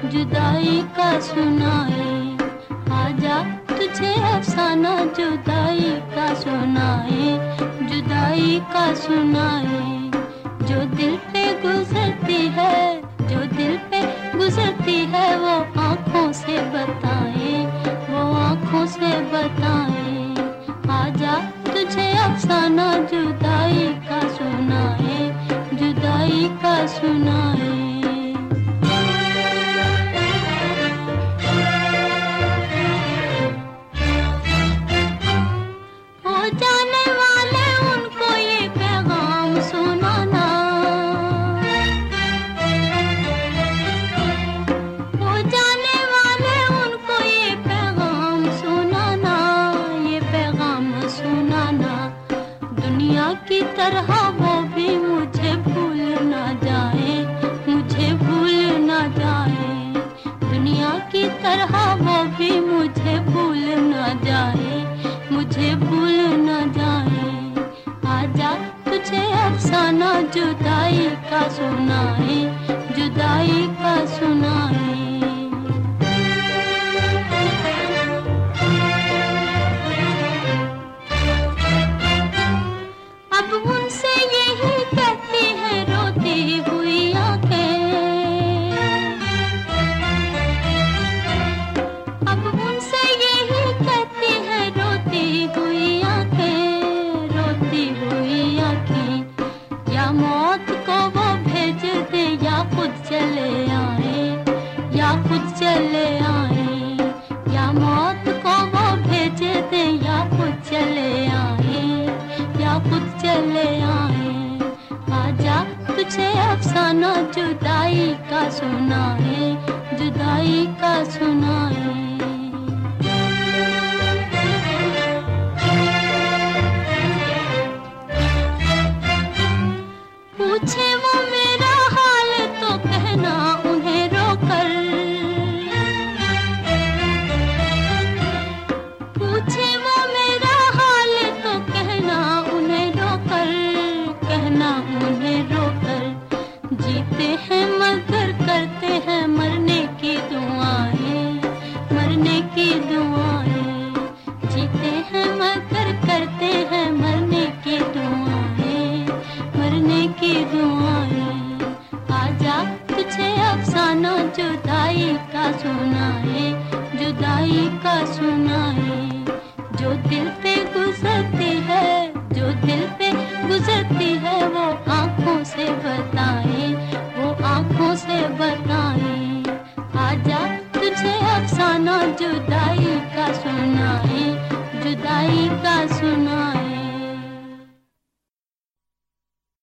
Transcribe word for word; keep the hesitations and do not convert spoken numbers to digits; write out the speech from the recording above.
जुदाई का सुनाए। आजा तुझे अफसाना जुदाई का सुनाए, जुदाई का सुनाए। जो दिल पे गुजरती है, जो दिल पे गुजरती है, वो आँखों से बताए, वो आँखों से बताए। आजा तुझे अफसाना जुदाई का सुनाए, जुदाई का सुनाए। की तरह वो भी मुझे भूल ना जाए, मुझे भूल ना जाए। दुनिया की तरह वो भी मुझे भूल ना जाए, मुझे भूल ना जाए। आजा तुझे अफसाना जुदाई का सुनाए, जुदाई का सुनाए। अब उनसे यही कहती है रोती हुई आंखें, अब उनसे यही कहती है रोती हुई आंखें, रोती हुई आंखें। या मौत को वो भेज दे या खुद चले आए, या खुद चले आए। या मौत को वो भेज दे या खुद चले आए, या खुद चले आए। आजा तुझे अफसाना जुदाई का सुनाए, जुदाई का सुनाए। पूछे वो मेरा हाल तो कहना उन्हें रोकर, पूछे वो मेरा हाल तो कहना उन्हें रोकर, कहना उन्हें रोकर। जीते हैं मगर करते हैं मरने की दुआएं, मरने की दुआएं। जीते हैं मगर करते हैं मरने की दुआएं, मरने की दुआएं। आजा तुझे अफसाना जुदाई का सुनाए, जुदाई का सुनाए। जो दिल पे